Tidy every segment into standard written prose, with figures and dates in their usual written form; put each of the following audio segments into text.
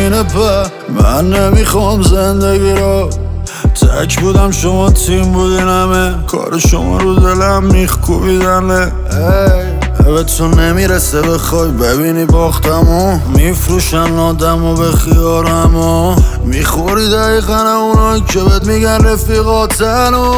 زمین په من نمیخوام زندگی رو تک بودم شما تیم بودین همه کار شما رو دلم میخکوبیدنه به تو نمیرسه بخوای ببینی باختمو میفروشن آدمو به خیارمو میخوری دقیقا اونایی که بهت میگن رفیقاتنو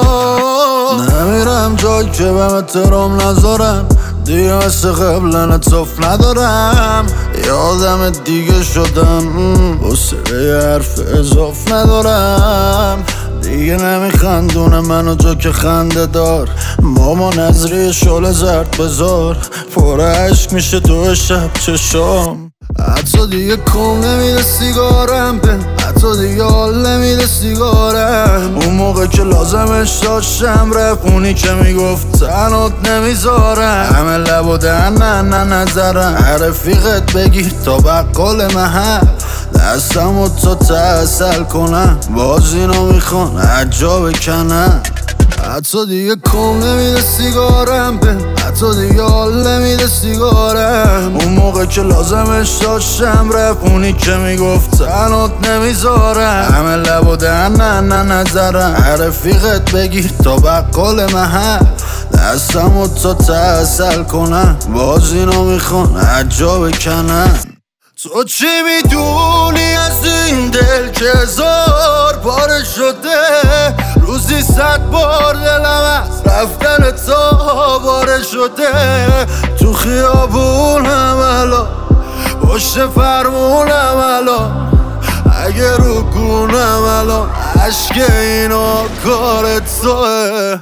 نمیرم جایی که بهم احترام نذارن دیگه مثل قبل انعطاف ندارم یادم دیگه شدم حوصله حرف اضاف ندارم دیگه نمیخندونه منو جو که خنده دار ماما نظری شعله زرد بذار پر عشق میشه تو شب چشام حتی دیگه کم نمیده سیگارم به حتی دیگه حال نمیده سیگارم اون موقع که لازمش داشتم رفونی که میگفت تنات نمیذارم همه لب و دهن نه نظرم رفیقت بگیر تا بقال محل دستم و تا تحصل کنم باز اینو میخوان عجا بکنم حتی دیگه کم نمیده سیگارم به حتی دیگه حال نمیده سیگارم اون موقع که لازمش داشتم رفونی که میگفت تنات نمیذارم همه لب و دهن نه نظرم رفیقت بگیر تا بقال محل دستم و تا تحصل کنم باز اینو میخوان عجا بکنم تو چی میدونی از این دل که هزار پاره شده روزی 100 بار دلم از رفتن تا باره شده تو خیابونم الان پشت فرمونم الان اگه رو گونم الان عشق اینا کار توه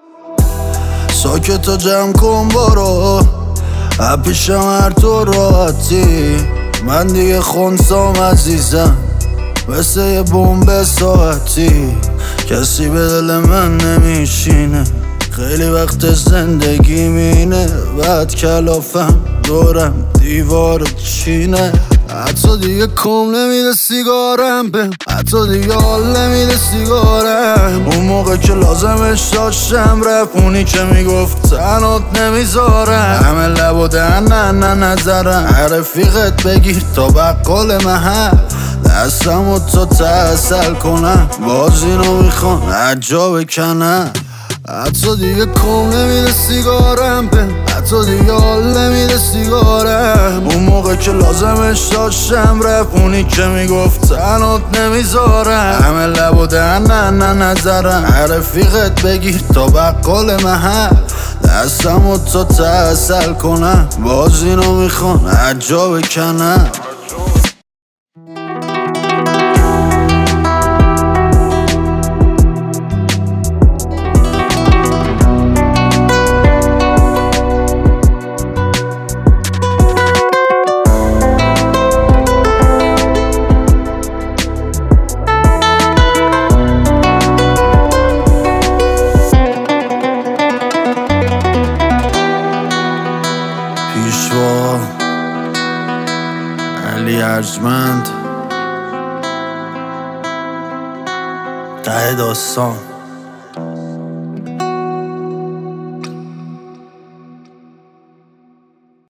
ساکت و جمع کن برو پیشم هر تو راحتی من دیگه خونسام عزیزم مثل یه بمب ساعتی کسی به دل من نمیشینه خیلی وقت زندگی مینه بعد کلافم دورم دیوار چینه حتی دیگه کم نمیده سیگارم به حتی دیگه حال نمیده سیگارم اون موقع که لازمش داشتم رفونی که میگفت تنات نمیذارم همه لب و دهن نه نظرم رفیقت بگیر تا بقال محل دستم و تا تحصل کنم باز اینو میخوان عجا بکنم حتی دیگه کم نمیده سیگارم به حتی دیگه حال نمیده سیگارم اون موقع که لازمش داشتم رفونی که میگفت تنات نمیذارم همه لب و دهن نه نظرم رفیقت بگیر تا بقال محل دستم و تا تحصل کنم باز اینو میخوان عجا بکنم پیشوا علی ارجمند ته داستان